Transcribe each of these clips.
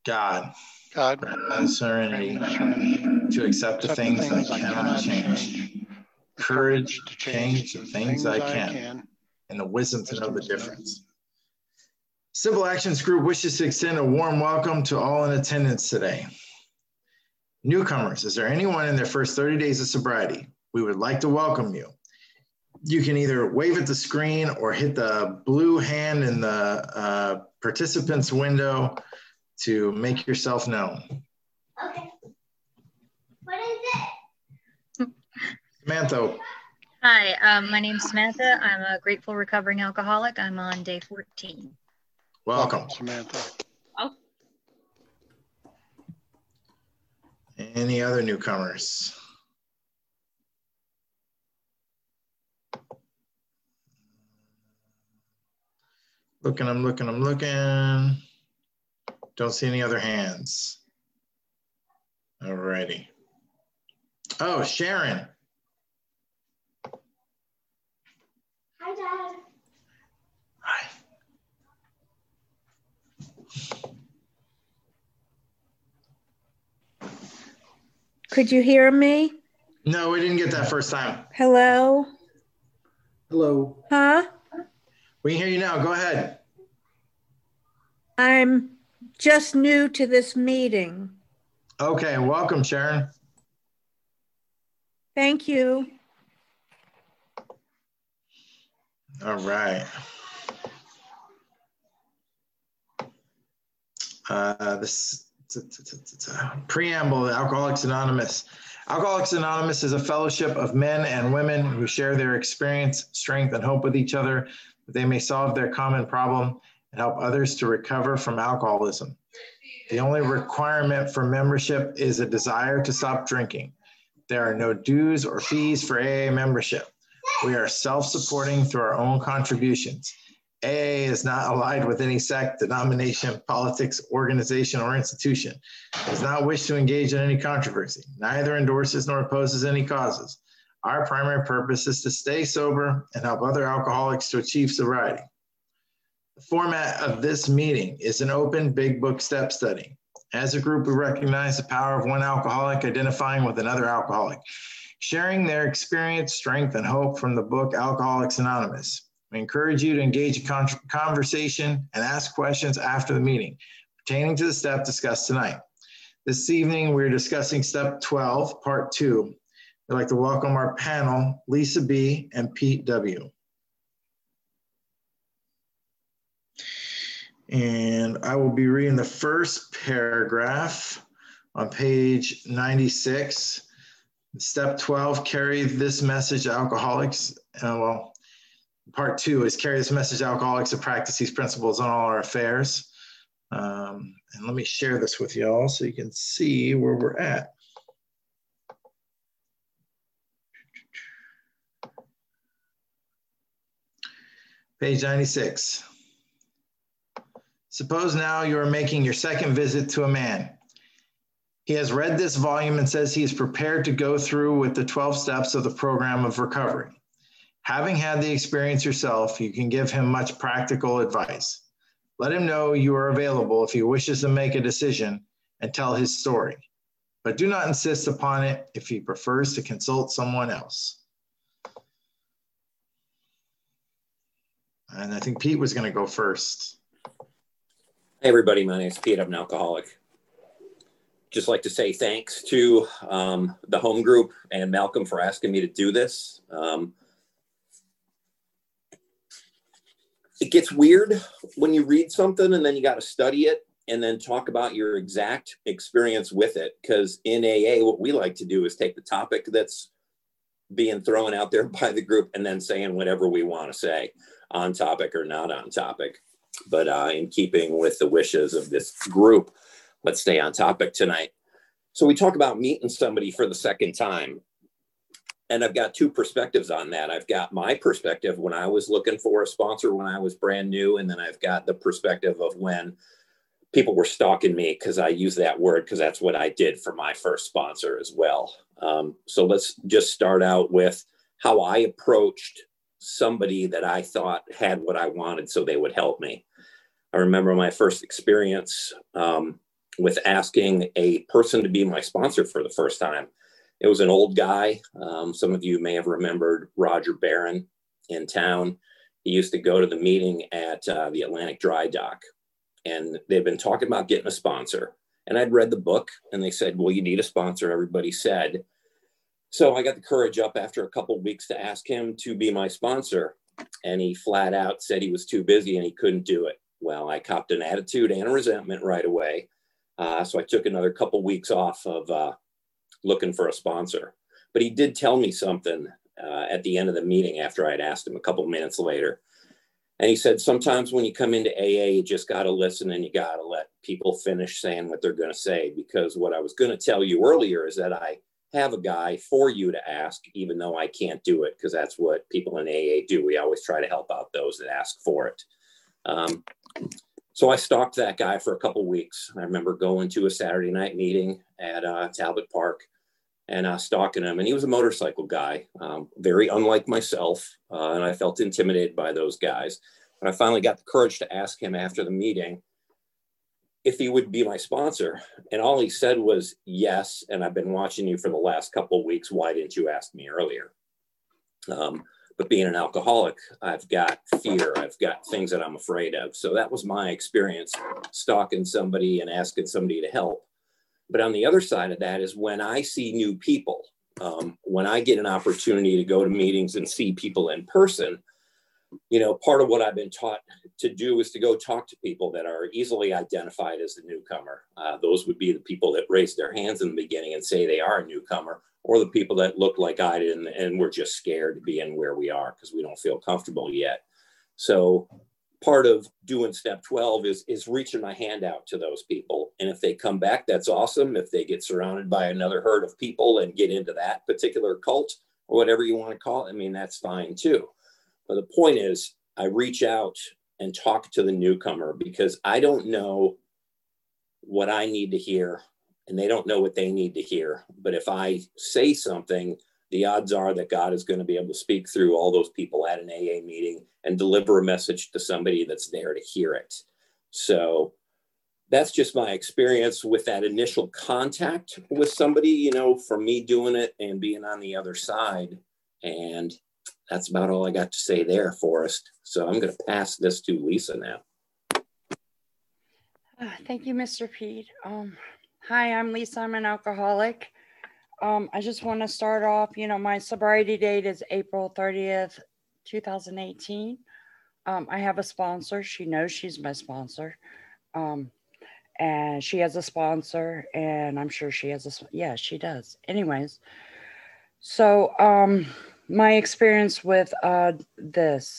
God, God, serenity, to accept the things I cannot change, courage to change the things I can, and the wisdom to know the difference. Simple Actions Group wishes to extend a warm welcome to all in attendance today. Newcomers, is there anyone in their first 30 days of sobriety? We would like to welcome you. You can either wave at the screen or hit the blue hand in the participants window to make yourself known. Okay. What is it? Samantha. Hi, my name's Samantha. I'm a grateful recovering alcoholic. I'm on day 14. Welcome. Samantha. Oh. Any other newcomers? I'm looking. Don't see any other hands. All righty. Oh, Sharon. Hi, Dad. Hi. Could you hear me? No, we didn't get that first time. Hello? Hello. Huh? We can hear you now. Go ahead. I'm just new to this meeting. Okay, welcome, Sharon. Thank you. All right. This preamble, Alcoholics Anonymous. Alcoholics Anonymous is a fellowship of men and women who share their experience, strength, and hope with each other, that they may solve their common problem and help others to recover from alcoholism. The only requirement for membership is a desire to stop drinking. There are no dues or fees for AA membership. We are self-supporting through our own contributions. AA is not allied with any sect, denomination, politics, organization, or institution. It does not wish to engage in any controversy, neither endorses nor opposes any causes. Our primary purpose is to stay sober and help other alcoholics to achieve sobriety. The format of this meeting is an open big book step study. As a group, we recognize the power of one alcoholic identifying with another alcoholic, sharing their experience, strength, and hope from the book Alcoholics Anonymous. We encourage you to engage in conversation and ask questions after the meeting pertaining to the step discussed tonight. This evening, we're discussing step 12, part 2. I'd like to welcome our panel, Lisa B. and Pete W. And I will be reading the first paragraph on page 96. Step 12, carry this message to alcoholics. Part 2 is carry this message to alcoholics to practice these principles on all our affairs. And let me share this with y'all so you can see where we're at. Page 96. Suppose now you are making your second visit to a man. He has read this volume and says he is prepared to go through with the 12 steps of the program of recovery. Having had the experience yourself, you can give him much practical advice. Let him know you are available if he wishes to make a decision and tell his story, but do not insist upon it if he prefers to consult someone else. And I think Pete was going to go first. Hey everybody, my name is Pete. I'm an alcoholic. Just like to say thanks to the home group and Malcolm for asking me to do this. It gets weird when you read something and then you got to study it and then talk about your exact experience with it. Because in AA, what we like to do is take the topic that's being thrown out there by the group and then saying whatever we want to say, on topic or not on topic. But in keeping with the wishes of this group, let's stay on topic tonight. So we talk about meeting somebody for the second time. And I've got two perspectives on that. I've got my perspective when I was looking for a sponsor when I was brand new. And then I've got the perspective of when people were stalking me, because I use that word because that's what I did for my first sponsor as well. So let's just start out with how I approached somebody that I thought had what I wanted so they would help me. I remember my first experience. with asking a person to be my sponsor for the first time. It was an old guy. Some of you may have remembered Roger Barron in town. He used to go to the meeting at the Atlantic Dry Dock, and they've been talking about getting a sponsor. And I'd read the book, and they said, well, you need a sponsor, everybody said. So I got the courage up after a couple of weeks to ask him to be my sponsor. And he flat out said he was too busy and he couldn't do it. Well, I copped an attitude and a resentment right away. So I took another couple of weeks off of looking for a sponsor. But he did tell me something at the end of the meeting after I'd asked him a couple of minutes later. And he said, sometimes when you come into AA, you just got to listen and you got to let people finish saying what they're going to say. Because what I was going to tell you earlier is that I have a guy for you to ask, even though I can't do it, because that's what people in AA do. We always try to help out those that ask for it. So I stalked that guy for a couple of weeks. I remember going to a Saturday night meeting at Talbot Park and stalking him. And he was a motorcycle guy, very unlike myself. And I felt intimidated by those guys. But I finally got the courage to ask him after the meeting if he would be my sponsor. And all he said was, yes. And I've been watching you for the last couple of weeks. Why didn't you ask me earlier? But being an alcoholic, I've got fear. I've got things that I'm afraid of. So that was my experience, stalking somebody and asking somebody to help. But on the other side of that is when I see new people, when I get an opportunity to go to meetings and see people in person, you know, part of what I've been taught to do is to go talk to people that are easily identified as the newcomer. Those would be the people that raise their hands in the beginning and say they are a newcomer, or the people that look like I did and we're just scared to be in where we are because we don't feel comfortable yet. So part of doing step 12 is reaching my hand out to those people. And if they come back, that's awesome. If they get surrounded by another herd of people and get into that particular cult or whatever you want to call it, I mean, that's fine too. But the point is, I reach out and talk to the newcomer because I don't know what I need to hear and they don't know what they need to hear. But if I say something, the odds are that God is going to be able to speak through all those people at an AA meeting and deliver a message to somebody that's there to hear it. So that's just my experience with that initial contact with somebody, you know, for me doing it and being on the other side. And that's about all I got to say there, Forrest. So I'm going to pass this to Lisa now. Thank you, Mr. Pete. Hi, I'm Lisa. I'm an alcoholic. I just want to start off, you know, my sobriety date is April 30th, 2018. I have a sponsor. She knows she's my sponsor. And she has a sponsor, and I'm sure she has yeah, she does. Anyways, so my experience with this,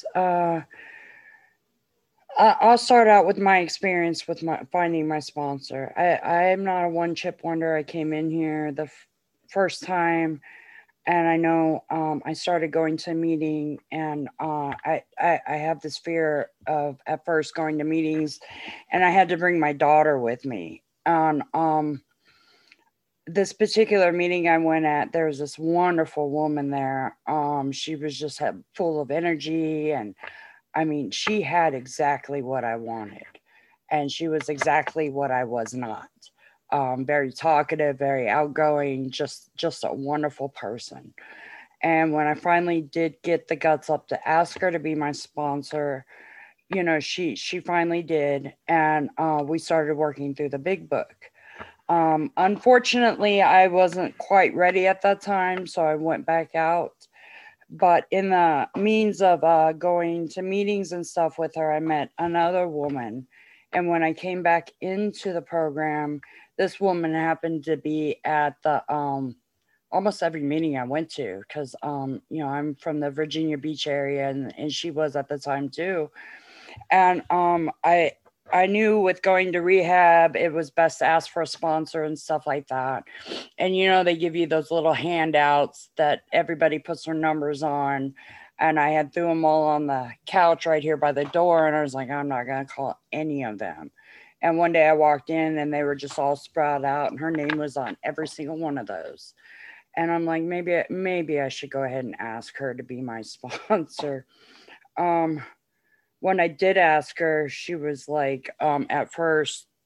I'll start out with my experience with finding my sponsor. I am not a one-chip wonder. I came in here the first time, and I know I started going to a meeting, and I have this fear of at first going to meetings, and I had to bring my daughter with me. On this particular meeting I went at, there was this wonderful woman there. She was just full of energy, and I mean, she had exactly what I wanted, and she was exactly what I was not. Very talkative, very outgoing, just a wonderful person. And when I finally did get the guts up to ask her to be my sponsor, you know, she finally did, and we started working through the big book. Unfortunately, I wasn't quite ready at that time, so I went back out. But in the means of going to meetings and stuff with her, I met another woman. And when I came back into the program, this woman happened to be at the almost every meeting I went to, because you know, I'm from the Virginia Beach area, and she was at the time too. And I knew with going to rehab, it was best to ask for a sponsor and stuff like that. And, you know, they give you those little handouts that everybody puts their numbers on. And I had threw them all on the couch right here by the door. And I was like, I'm not going to call any of them. And one day I walked in and they were just all spread out, and her name was on every single one of those. And I'm like, maybe I should go ahead and ask her to be my sponsor. When I did ask her, she was like, at first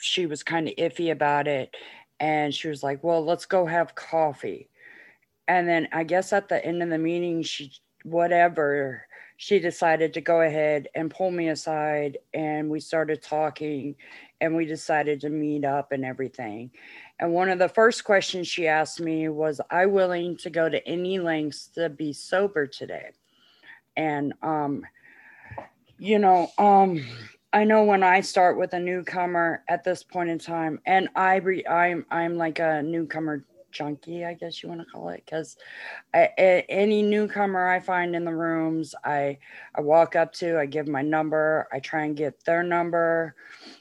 she was kind of iffy about it. And she was like, well, let's go have coffee. And then I guess at the end of the meeting, she decided to go ahead and pull me aside, and we started talking, and we decided to meet up and everything. And one of the first questions she asked me was, I willing to go to any lengths to be sober today? And, I know when I start with a newcomer at this point in time, and I'm like a newcomer junkie, I guess you want to call it, because any newcomer I find in the rooms, I walk up to, I give my number, I try and get their number.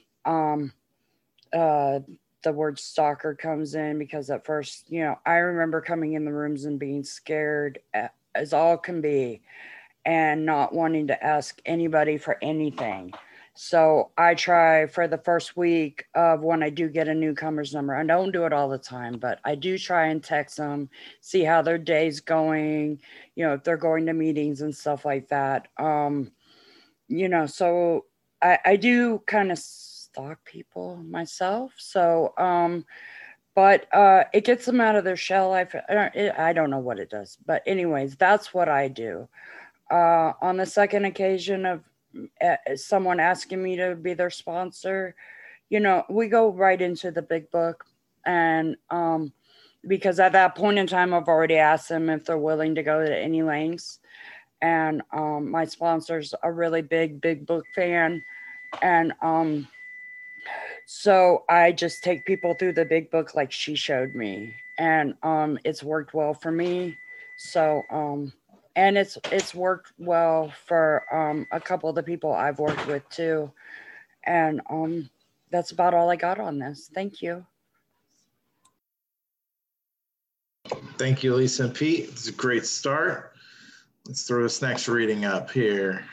The word stalker comes in because at first, I remember coming in the rooms and being scared as all can be and not wanting to ask anybody for anything. So I try for the first week of when I do get a newcomer's number. I don't do it all the time, but I do try and text them, see how their day's going, if they're going to meetings and stuff like that. So I do kind of stalk people myself. So, but it gets them out of their shell. I don't know what it does, but anyways, that's what I do. On the second occasion of someone asking me to be their sponsor, we go right into the big book. And because at that point in time, I've already asked them if they're willing to go to any lengths. And my sponsor's a really big book fan. And so I just take people through the big book like she showed me. And it's worked well for me. So, and it's worked well for a couple of the people I've worked with too. And that's about all I got on this. Thank you. Thank you, Lisa and Pete. It's a great start. Let's throw this next reading up here.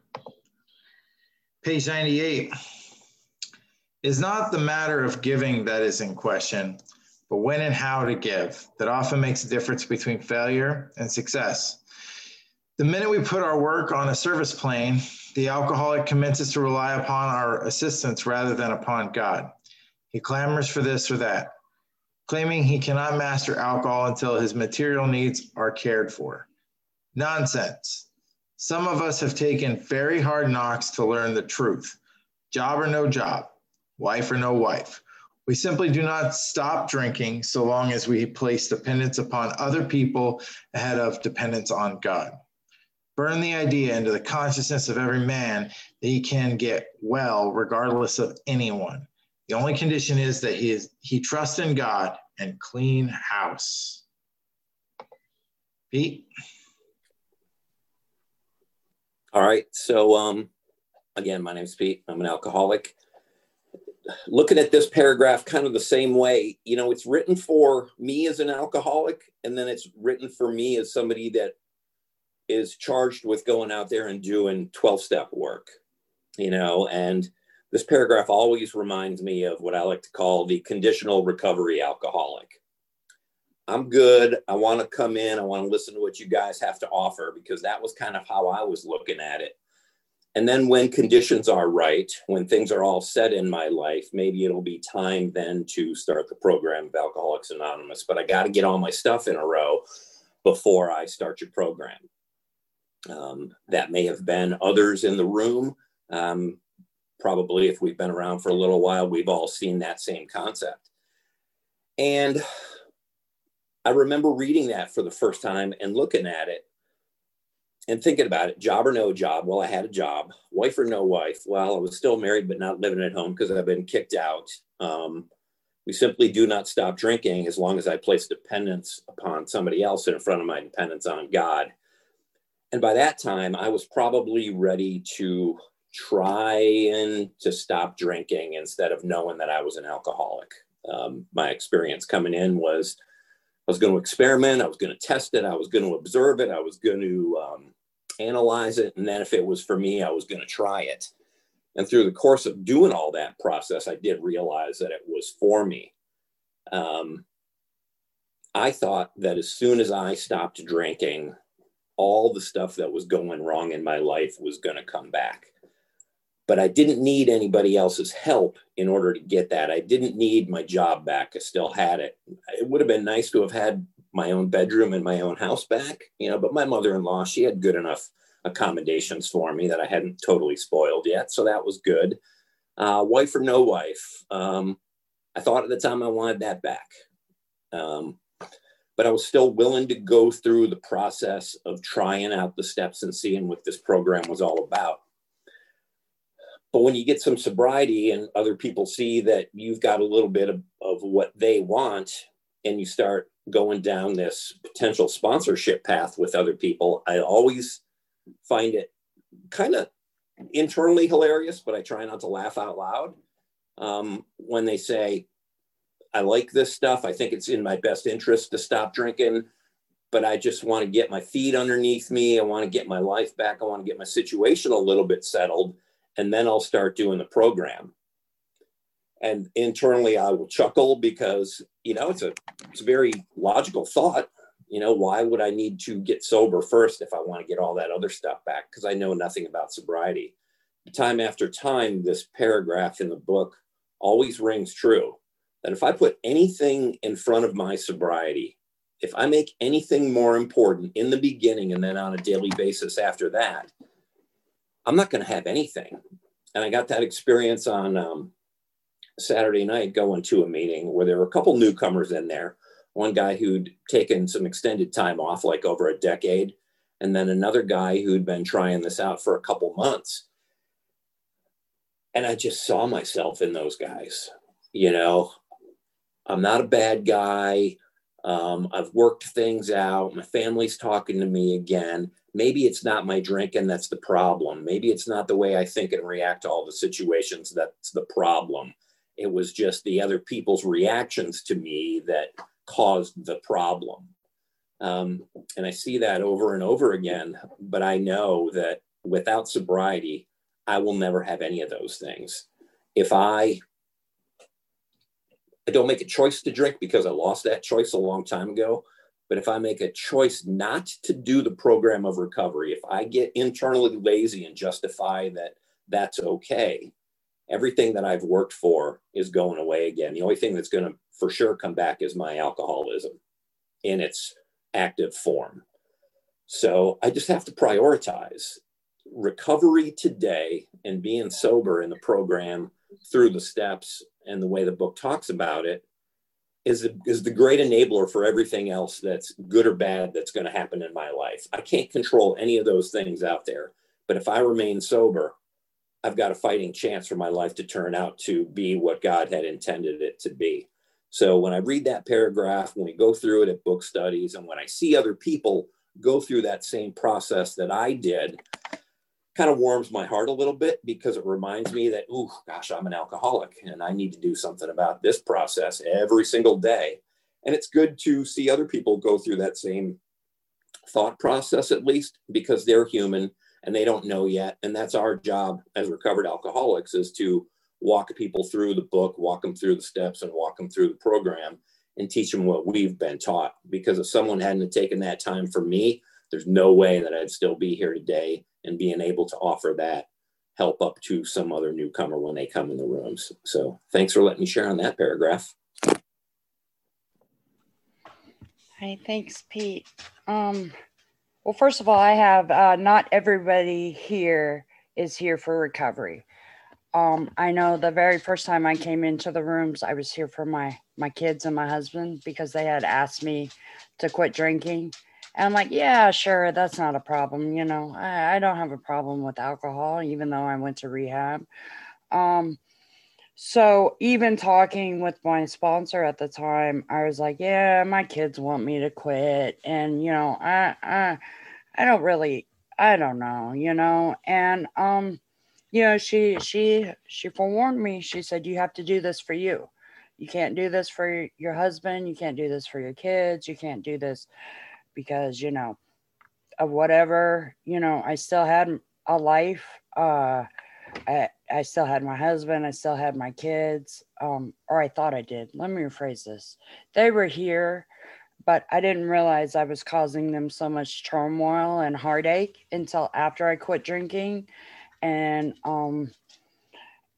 Page 98. It's not the matter of giving that is in question, but when and how to give that often makes a difference between failure and success. The minute we put our work on a service plane, the alcoholic commences to rely upon our assistance rather than upon God. He clamors for this or that, claiming he cannot master alcohol until his material needs are cared for. Nonsense. Some of us have taken very hard knocks to learn the truth. Job or no job, wife or no wife. We simply do not stop drinking so long as we place dependence upon other people ahead of dependence on God. Burn the idea into the consciousness of every man that he can get well regardless of anyone. The only condition is that he trusts in God and clean house. Pete? All right. So again, my name's Pete. I'm an alcoholic. Looking at this paragraph kind of the same way, it's written for me as an alcoholic, and then it's written for me as somebody that is charged with going out there and doing 12-step work, and this paragraph always reminds me of what I like to call the conditional recovery alcoholic. I'm good. I want to come in. I want to listen to what you guys have to offer, because that was kind of how I was looking at it. And then when conditions are right, when things are all set in my life, maybe it'll be time then to start the program of Alcoholics Anonymous. But I got to get all my stuff in a row before I start your program. That may have been others in the room. Probably if we've been around for a little while, we've all seen that same concept. And I remember reading that for the first time and looking at it and thinking about it. Job or no job? Well, I had a job. Wife or no wife? Well, I was still married, but not living at home because I've been kicked out. We simply do not stop drinking as long as I place dependence upon somebody else in front of my dependence on God. And by that time, I was probably ready to try and to stop drinking instead of knowing that I was an alcoholic. My experience coming in was I was going to experiment. I was going to test it. I was going to observe it. I was going to analyze it. And then if it was for me, I was going to try it. And through the course of doing all that process, I did realize that it was for me. I thought that as soon as I stopped drinking, all the stuff that was going wrong in my life was going to come back. but I didn't need anybody else's help in order to get that. I didn't need my job back. I still had it. It would have been nice to have had my own bedroom and my own house back, but my mother-in-law, she had good enough accommodations for me that I hadn't totally spoiled yet. So that was good. Wife or no wife. I thought at the time I wanted that back. But I was still willing to go through the process of trying out the steps and seeing what this program was all about. But when you get some sobriety and other people see that you've got a little bit of what they want, and you start going down this potential sponsorship path with other people, I always find it kind of internally hilarious, but I try not to laugh out loud when they say, I like this stuff. I think it's in my best interest to stop drinking, but I just want to get my feet underneath me. I want to get my life back. I want to get my situation a little bit settled, and then I'll start doing the program. And internally, I will chuckle because, it's a very logical thought. Why would I need to get sober first if I want to get all that other stuff back? Because I know nothing about sobriety. Time after time, this paragraph in the book always rings true. That if I put anything in front of my sobriety, if I make anything more important in the beginning and then on a daily basis after that, I'm not going to have anything. And I got that experience on Saturday night going to a meeting where there were a couple newcomers in there. One guy who'd taken some extended time off, like over a decade, and then another guy who'd been trying this out for a couple months. And I just saw myself in those guys. I'm not a bad guy. I've worked things out. My family's talking to me again. Maybe it's not my drinking that's the problem. Maybe it's not the way I think and react to all the situations that's the problem. It was just the other people's reactions to me that caused the problem. And I see that over and over again, but I know that without sobriety, I will never have any of those things. If I don't make a choice to drink because I lost that choice a long time ago, but if I make a choice not to do the program of recovery, if I get internally lazy and justify that that's okay, everything that I've worked for is going away again. The only thing that's going to for sure come back is my alcoholism in its active form. So I just have to prioritize recovery today and being sober in the program through the steps and the way the book talks about it is the great enabler for everything else that's good or bad that's going to happen in my life. I can't control any of those things out there, but if I remain sober, I've got a fighting chance for my life to turn out to be what God had intended it to be. So when I read that paragraph, when we go through it at book studies, and when I see other people go through that same process that I did, kind of warms my heart a little bit because it reminds me that, oh gosh, I'm an alcoholic and I need to do something about this process every single day. And it's good to see other people go through that same thought process, at least, because they're human and they don't know yet. And that's our job as recovered alcoholics, is to walk people through the book, walk them through the steps, and walk them through the program and teach them what we've been taught. Because if someone hadn't taken that time for me, there's no way that I'd still be here today and being able to offer that help up to some other newcomer when they come in the rooms. So thanks for letting me share on that paragraph. Hey, thanks, Pete. Well, first of all, I have not everybody here is here for recovery. I know the very first time I came into the rooms, I was here for my kids and my husband because they had asked me to quit drinking. And I'm like, yeah, sure, that's not a problem. I don't have a problem with alcohol, even though I went to rehab. So even talking with my sponsor at the time, I was like, yeah, my kids want me to quit. And, I don't know, and, she forewarned me. She said, you have to do this for you. You can't do this for your husband. You can't do this for your kids. You can't do this because, of whatever, I still had a life. I still had my husband. I still had my kids, or I thought I did. Let me rephrase this. They were here, but I didn't realize I was causing them so much turmoil and heartache until after I quit drinking. And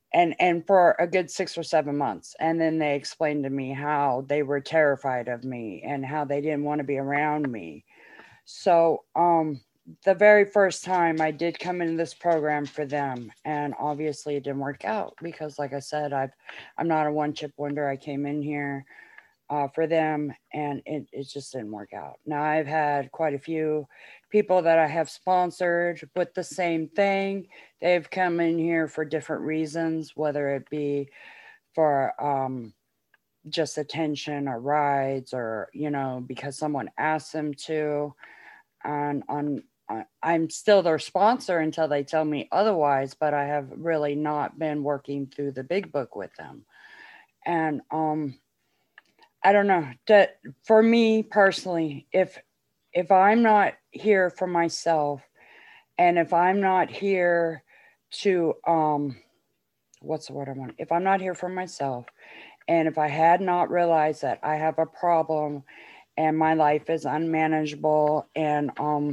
and for a good 6 or 7 months. And then they explained to me how they were terrified of me and how they didn't want to be around me. So the very first time I did come into this program for them, and obviously it didn't work out because, like I said, I'm not a one-chip wonder. I came in here for them, and it just didn't work out. Now, I've had quite a few people that I have sponsored with the same thing. They've come in here for different reasons, whether it be for just attention or rides, or, you know, because someone asked them to. And I'm still their sponsor until they tell me otherwise, but I have really not been working through the big book with them. And I don't know, that for me personally, if I'm not here for myself, and if I'm not here to what's the word I want? If I'm not here for myself, and if I had not realized that I have a problem and my life is unmanageable, and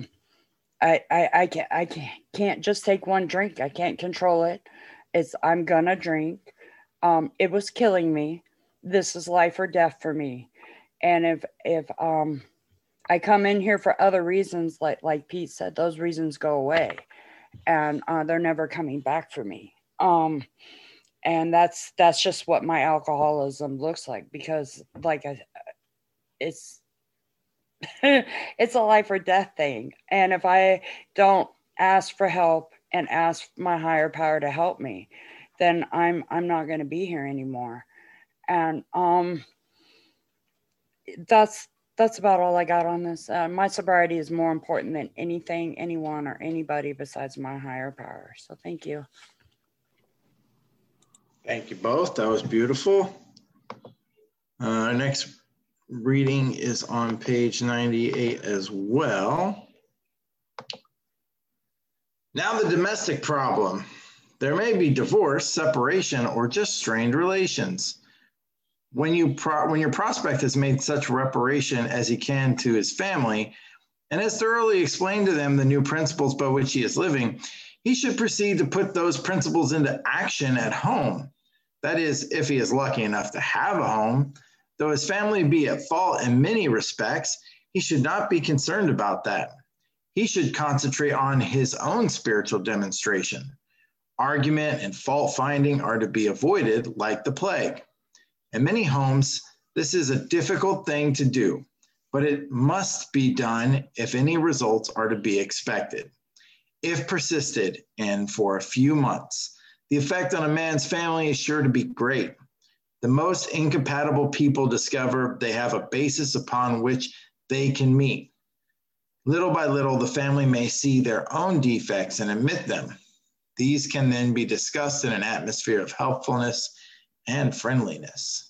I can't just take one drink. I can't control it. I'm gonna drink. It was killing me. This is life or death for me. And if I come in here for other reasons, like Pete said, those reasons go away, and they're never coming back for me. And that's just what my alcoholism looks like, because it's it's a life or death thing. And if I don't ask for help and ask my higher power to help me, then I'm not going to be here anymore. And that's about all I got on this. My sobriety is more important than anything, anyone, or anybody besides my higher power. So thank you. Thank you both. That was beautiful. Next reading is on page 98 as well. Now the domestic problem. There may be divorce, separation, or just strained relations. When your prospect has made such reparation as he can to his family and has thoroughly explained to them the new principles by which he is living, he should proceed to put those principles into action at home. That is, if he is lucky enough to have a home. Though his family be at fault in many respects, he should not be concerned about that. He should concentrate on his own spiritual demonstration. Argument and fault finding are to be avoided like the plague. In many homes, this is a difficult thing to do, but it must be done if any results are to be expected. If persisted in for a few months, the effect on a man's family is sure to be great. The most incompatible people discover they have a basis upon which they can meet. Little by little, the family may see their own defects and admit them. These can then be discussed in an atmosphere of helpfulness and friendliness.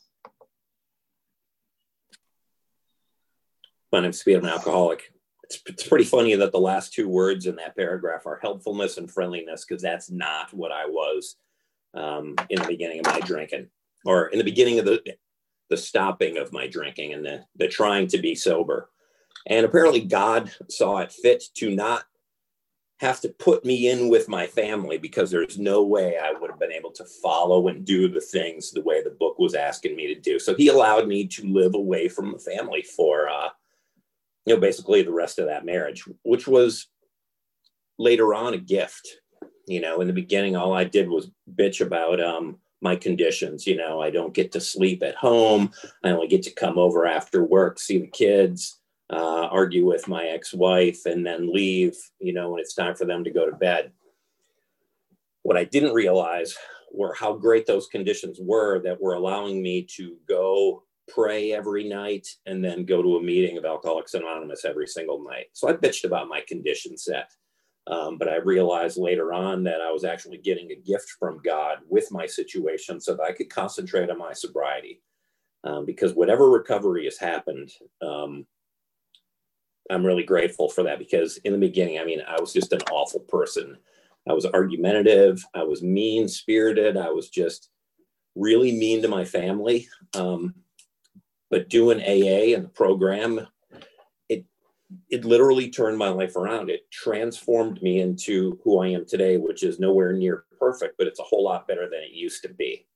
My name's Speed, I'm an alcoholic. It's pretty funny that the last two words in that paragraph are helpfulness and friendliness, because that's not what I was in the beginning of my drinking, or in the beginning of the stopping of my drinking and the trying to be sober. And apparently God saw it fit to not have to put me in with my family, because there's no way I would have been able to follow and do the things the way the book was asking me to do. So he allowed me to live away from the family for, basically the rest of that marriage, which was later on a gift. In the beginning, all I did was bitch about my conditions. I don't get to sleep at home. I only get to come over after work, see the kids, argue with my ex-wife, and then leave, when it's time for them to go to bed. What I didn't realize were how great those conditions were that were allowing me to go pray every night and then go to a meeting of Alcoholics Anonymous every single night. So I bitched about my condition set. But I realized later on that I was actually getting a gift from God with my situation so that I could concentrate on my sobriety. Because whatever recovery has happened, I'm really grateful for that, because in the beginning, I was just an awful person. I was argumentative. I was mean-spirited. I was just really mean to my family. But doing AA and the program, it literally turned my life around. It transformed me into who I am today, which is nowhere near perfect, but it's a whole lot better than it used to be.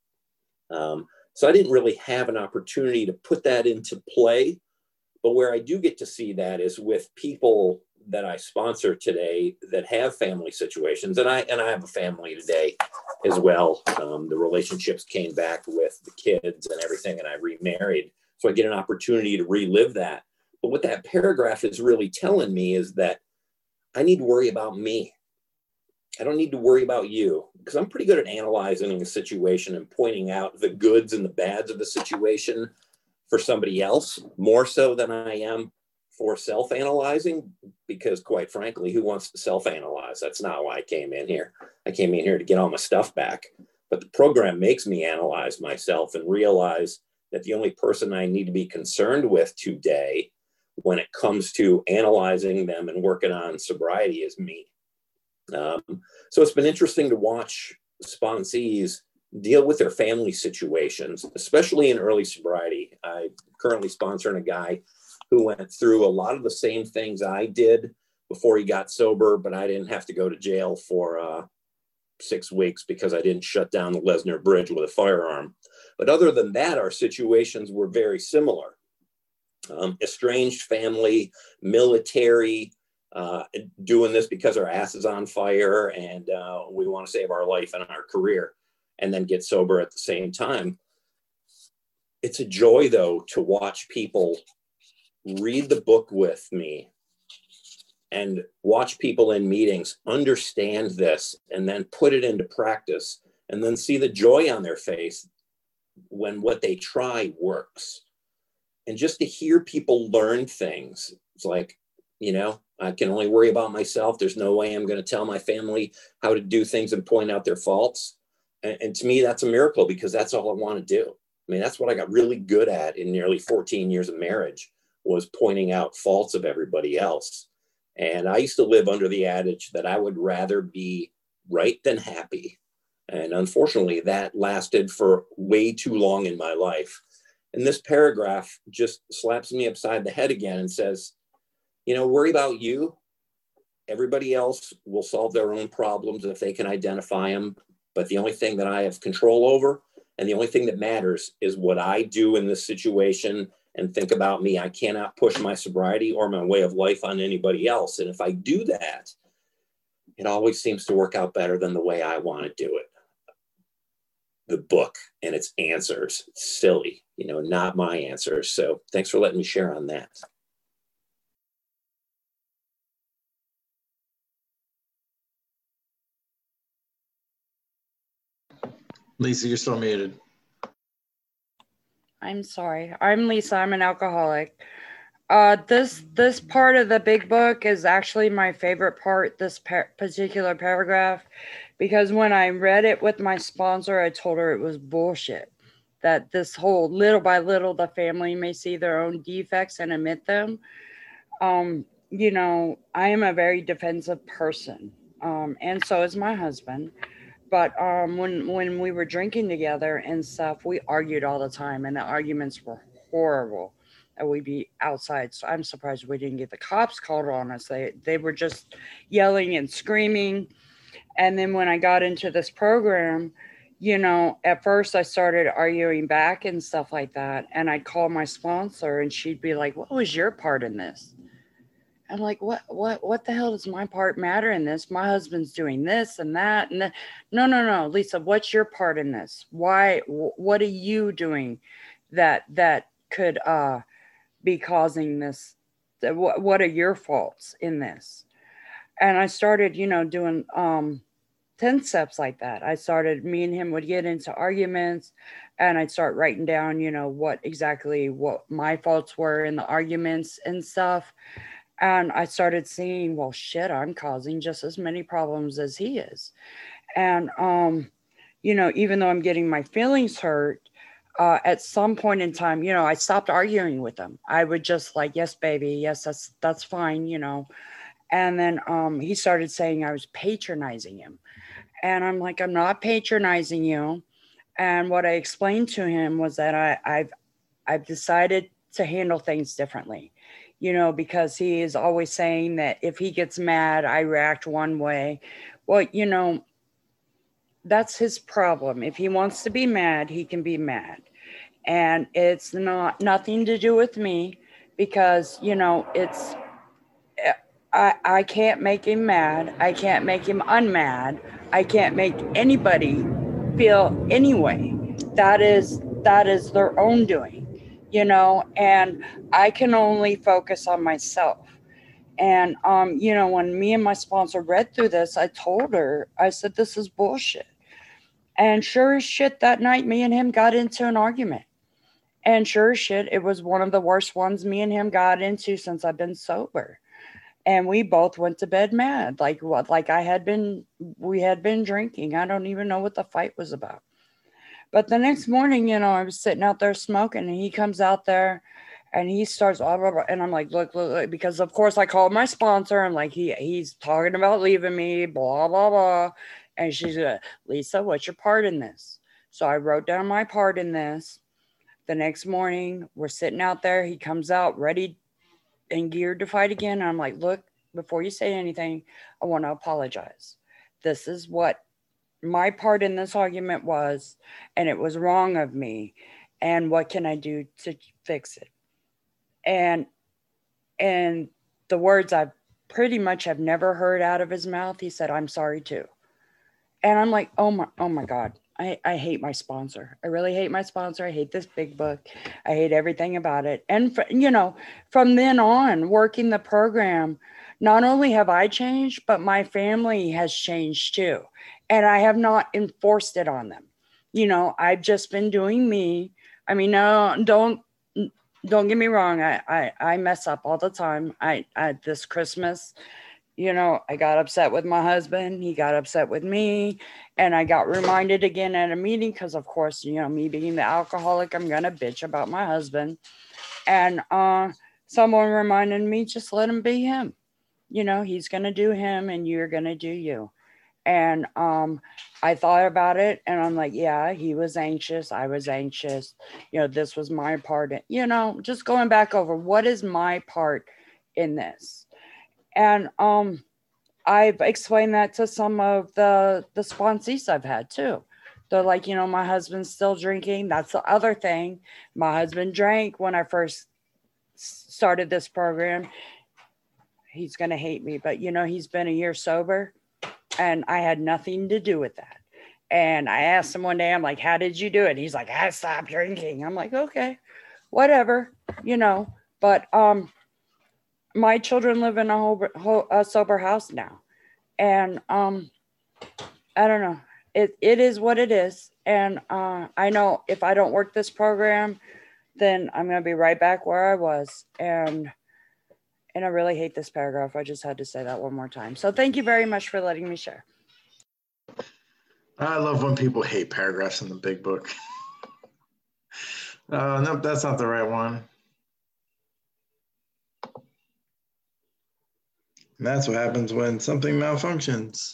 So I didn't really have an opportunity to put that into play, but where I do get to see that is with people that I sponsor today that have family situations, and I have a family today as well. The relationships came back with the kids and everything, and I remarried, so I get an opportunity to relive that. But what that paragraph is really telling me is that I need to worry about me. I don't need to worry about you, because I'm pretty good at analyzing a situation and pointing out the goods and the bads of the situation for somebody else, more so than I am for self-analyzing, because quite frankly, who wants to self-analyze? That's not why I came in here. I came in here to get all my stuff back. But the program makes me analyze myself and realize that the only person I need to be concerned with today when it comes to analyzing them and working on sobriety is me. So it's been interesting to watch sponsees deal with their family situations, especially in early sobriety. I'm currently sponsoring a guy who went through a lot of the same things I did before he got sober, but I didn't have to go to jail for 6 weeks because I didn't shut down the Lesnar Bridge with a firearm. But other than that, our situations were very similar. Estranged family, military, doing this because our ass is on fire and we want to save our life and our career, and then get sober at the same time. It's a joy, though, to watch people read the book with me and watch people in meetings understand this and then put it into practice, and then see the joy on their face when what they try works. And just to hear people learn things, it's like, you know, I can only worry about myself. There's no way I'm going to tell my family how to do things and point out their faults. And to me, that's a miracle, because that's all I want to do. I mean, that's what I got really good at in nearly 14 years of marriage, was pointing out faults of everybody else. And I used to live under the adage that I would rather be right than happy. And unfortunately, that lasted for way too long in my life. And this paragraph just slaps me upside the head again and says, you know, worry about you. Everybody else will solve their own problems if they can identify them. But the only thing that I have control over, and the only thing that matters, is what I do in this situation, and think about me. I cannot push my sobriety or my way of life on anybody else. And if I do that, it always seems to work out better than the way I want to do it. The book and its answers, it's silly, you know, not my answers. So thanks for letting me share on that. Lisa, you're still muted. I'm sorry. I'm Lisa. I'm an alcoholic. This part of the big book is actually my favorite part, this particular paragraph, because when I read it with my sponsor, I told her it was bullshit. That this whole little by little, the family may see their own defects and admit them. You know, I am a very defensive person, and so is my husband. But when we were drinking together and stuff, we argued all the time, and the arguments were horrible. And we'd be outside. So I'm surprised we didn't get the cops called on us. They were just yelling and screaming. And then when I got into this program, you know, at first I started arguing back and stuff like that. And I'd call my sponsor and she'd be like, what was your part in this? I'm like, what the hell does my part matter in this? My husband's doing this and that. And no, Lisa, what's your part in this? Why, what are you doing that could be causing this? What are your faults in this? And I started, you know, doing 10 steps like that. Me and him would get into arguments, and I'd start writing down, you know, what my faults were in the arguments and stuff. And I started seeing, well, shit, I'm causing just as many problems as he is. And, you know, even though I'm getting my feelings hurt, at some point in time, you know, I stopped arguing with him. I would just like, yes, baby. Yes, that's fine, you know. And then he started saying I was patronizing him. And I'm like, I'm not patronizing you. And what I explained to him was that I've decided to handle things differently. you know, because he is always saying that if he gets mad, I react one way. Well, you know, that's his problem. If he wants to be mad, he can be mad. And it's nothing to do with me, because, you know, I can't make him mad. I can't make him unmad. I can't make anybody feel any way. That is their own doing, you know, and I can only focus on myself. And, you know, when me and my sponsor read through this, I told her, I said, this is bullshit. And sure as shit, that night, me and him got into an argument. And sure as shit, it was one of the worst ones me and him got into since I've been sober. And we both went to bed mad, like we had been drinking. I don't even know what the fight was about. But the next morning, you know, I was sitting out there smoking, and he comes out there and he starts, blah, blah, blah, and I'm like, look, because of course I called my sponsor. I'm like, he's talking about leaving me, blah, blah, blah. And she's like, Lisa, what's your part in this? So I wrote down my part in this. The next morning, we're sitting out there. He comes out ready and geared to fight again. And I'm like, look, before you say anything, I want to apologize. This is what my part in this argument was, and it was wrong of me. And what can I do to fix it? And the words I pretty much have never heard out of his mouth, he said, I'm sorry too. And I'm like, oh my God, I hate my sponsor. I really hate my sponsor. I hate this big book. I hate everything about it. And, you know, from then on, working the program, not only have I changed, but my family has changed too. And I have not enforced it on them. You know, I've just been doing me. I mean, no, don't get me wrong. I mess up all the time. I this Christmas, you know, I got upset with my husband. He got upset with me. And I got reminded again at a meeting, because of course, you know, me being the alcoholic, I'm going to bitch about my husband. And someone reminded me, just let him be him. You know, he's going to do him and you're going to do you. And I thought about it, and I'm like, yeah, he was anxious. I was anxious. You know, this was my part. You know, just going back over, what is my part in this? And I've explained that to some of the sponsees I've had too. They're like, you know, my husband's still drinking. That's the other thing. My husband drank when I first started this program. He's going to hate me, but you know, he's been a year sober, and I had nothing to do with that. And I asked him one day, I'm like, how did you do it? He's like, I stopped drinking. I'm like, okay, whatever, you know, but my children live in a sober house now. And I don't know, it is what it is. And I know if I don't work this program, then I'm going to be right back where I was. And I really hate this paragraph. I just had to say that one more time. So thank you very much for letting me share. I love when people hate paragraphs in the big book. Nope, that's not the right one. And that's what happens when something malfunctions.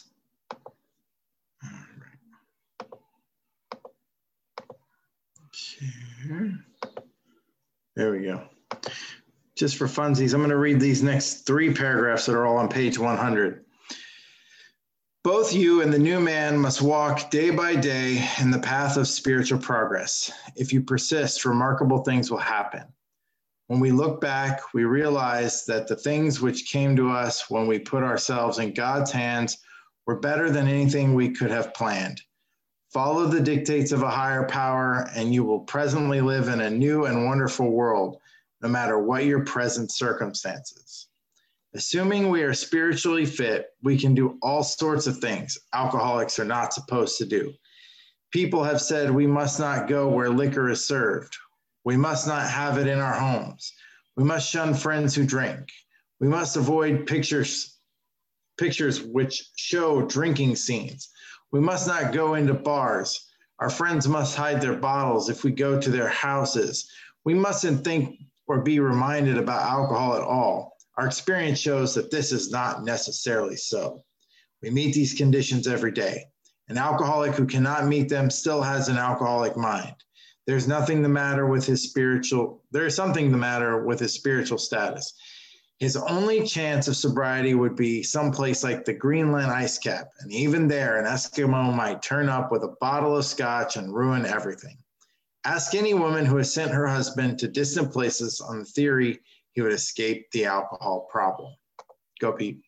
Okay. There we go. Just for funsies, I'm going to read these next 3 paragraphs that are all on page 100. Both you and the new man must walk day by day in the path of spiritual progress. If you persist, remarkable things will happen. When we look back, we realize that the things which came to us when we put ourselves in God's hands were better than anything we could have planned. Follow the dictates of a higher power, and you will presently live in a new and wonderful world, no matter what your present circumstances. Assuming we are spiritually fit, we can do all sorts of things alcoholics are not supposed to do. People have said we must not go where liquor is served. We must not have it in our homes. We must shun friends who drink. We must avoid pictures which show drinking scenes. We must not go into bars. Our friends must hide their bottles if we go to their houses. We mustn't think or be reminded about alcohol at all. Our experience shows that this is not necessarily so. We meet these conditions every day. An alcoholic who cannot meet them still has an alcoholic mind. There's something the matter with his spiritual status. His only chance of sobriety would be someplace like the Greenland ice cap, and even there, an Eskimo might turn up with a bottle of scotch and ruin everything. Ask any woman who has sent her husband to distant places on the theory he would escape the alcohol problem. Go, Pete.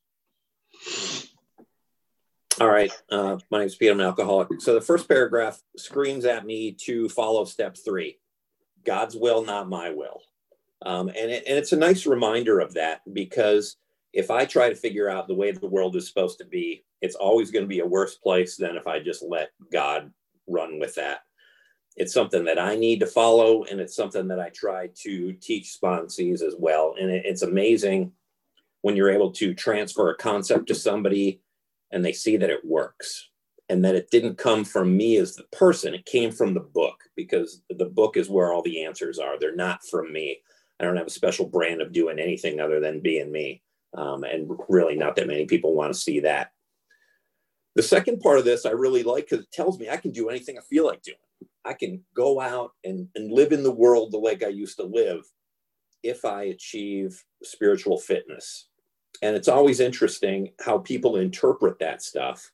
All right. My name is Pete. I'm an alcoholic. So the first paragraph screams at me to follow step 3, God's will, not my will. And it's a nice reminder of that, because if I try to figure out the way the world is supposed to be, it's always going to be a worse place than if I just let God run with that. It's something that I need to follow, and it's something that I try to teach sponsees as well. And it's amazing when you're able to transfer a concept to somebody and they see that it works, and that it didn't come from me as the person. It came from the book, because the book is where all the answers are. They're not from me. I don't have a special brand of doing anything other than being me. And really not that many people want to see that. The second part of this I really like, because it tells me I can do anything I feel like doing. I can go out and live in the world the way I used to live if I achieve spiritual fitness. And it's always interesting how people interpret that stuff.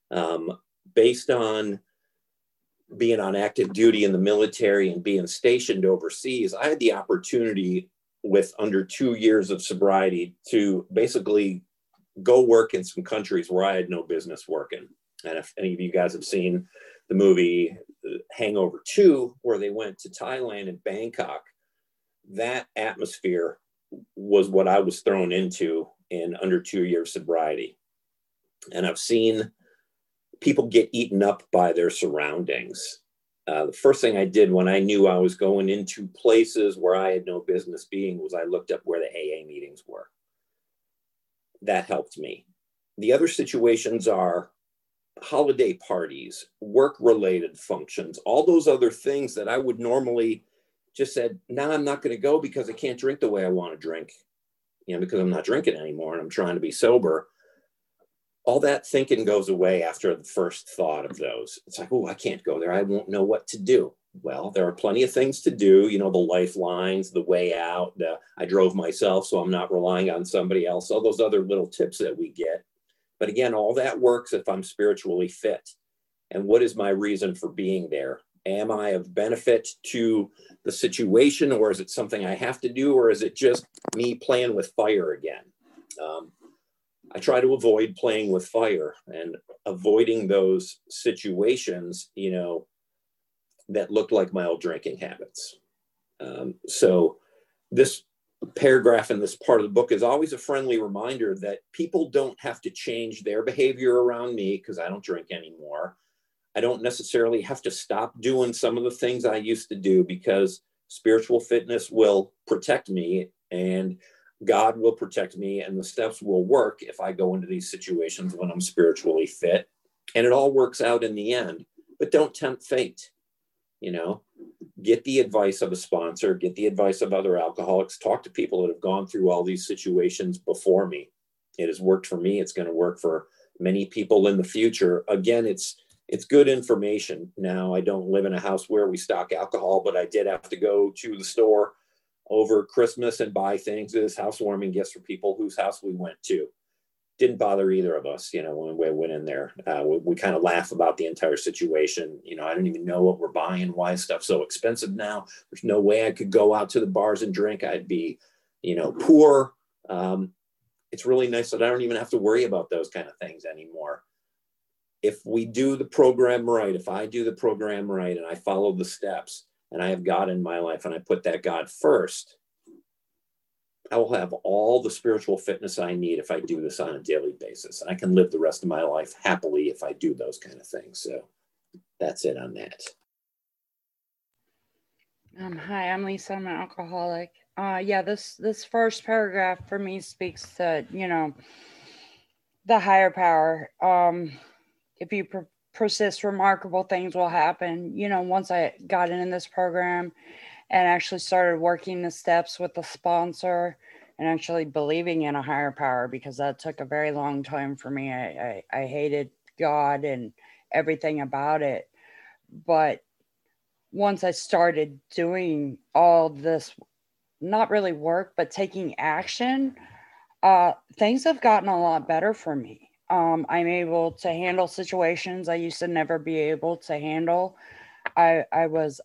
Based on being on active duty in the military and being stationed overseas, I had the opportunity with under 2 years of sobriety to basically go work in some countries where I had no business working. And if any of you guys have seen the movie Hangover 2, where they went to Thailand and Bangkok, that atmosphere was what I was thrown into in under 2 years sobriety. And I've seen people get eaten up by their surroundings. The first thing I did when I knew I was going into places where I had no business being was I looked up where the AA meetings were. That helped me. The other situations are holiday parties, work-related functions, all those other things that I would normally just said, no, I'm not going to go because I can't drink the way I want to drink, because I'm not drinking anymore and I'm trying to be sober. All that thinking goes away after the first thought of those. It's like, oh, I can't go there. I won't know what to do. Well, there are plenty of things to do, the lifelines, the way out. I drove myself, so I'm not relying on somebody else, all those other little tips that we get. But again, all that works if I'm spiritually fit. And what is my reason for being there? Am I of benefit to the situation, or is it something I have to do, or is it just me playing with fire again? I try to avoid playing with fire and avoiding those situations, that looked like my old drinking habits. So this paragraph in this part of the book is always a friendly reminder that people don't have to change their behavior around me because I don't drink anymore. I don't necessarily have to stop doing some of the things I used to do, because spiritual fitness will protect me and God will protect me, and the steps will work if I go into these situations when I'm spiritually fit, and it all works out in the end. But don't tempt fate. Get the advice of a sponsor, get the advice of other alcoholics, talk to people that have gone through all these situations before me. It has worked for me. It's going to work for many people in the future. Again, it's good information. Now, I don't live in a house where we stock alcohol, but I did have to go to the store over Christmas and buy things as housewarming gifts for people whose house we went to. Didn't bother either of us, when we went in there. We kind of laugh about the entire situation. I don't even know what we're buying, why stuff's so expensive now. There's no way I could go out to the bars and drink. I'd be, poor. It's really nice that I don't even have to worry about those kind of things anymore. If we do the program right, if I do the program right and I follow the steps and I have God in my life and I put that God first, I will have all the spiritual fitness I need if I do this on a daily basis. And I can live the rest of my life happily if I do those kind of things. So that's it on that. Hi, I'm Lisa. I'm an alcoholic. This first paragraph for me speaks to, the higher power. If you persist, remarkable things will happen. Once I got in this program and actually started working the steps with the sponsor and actually believing in a higher power, because that took a very long time for me. I hated God and everything about it. But once I started doing all this not really work, but taking action, things have gotten a lot better for me. I'm able to handle situations I used to never be able to handle. I was,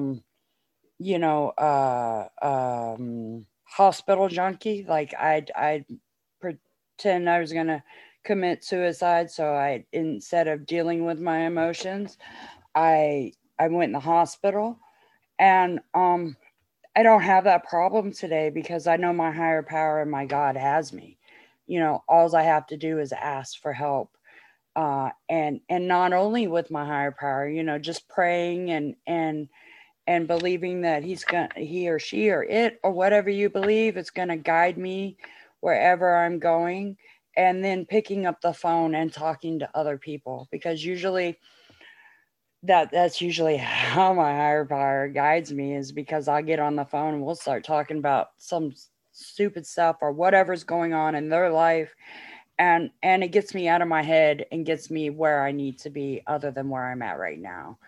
hospital junkie. Like I'd pretend I was gonna commit suicide, so I, instead of dealing with my emotions, I went in the hospital, and I don't have that problem today because I know my higher power and my God has me. All I have to do is ask for help. And not only with my higher power, just praying and believing that he or she or it or whatever you believe is going to guide me wherever I'm going, and then picking up the phone and talking to other people, because usually that's usually how my higher power guides me, is because I'll get on the phone and we'll start talking about some stupid stuff or whatever's going on in their life, and it gets me out of my head and gets me where I need to be other than where I'm at right now.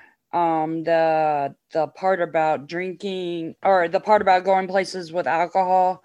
The part about drinking, or the part about going places with alcohol,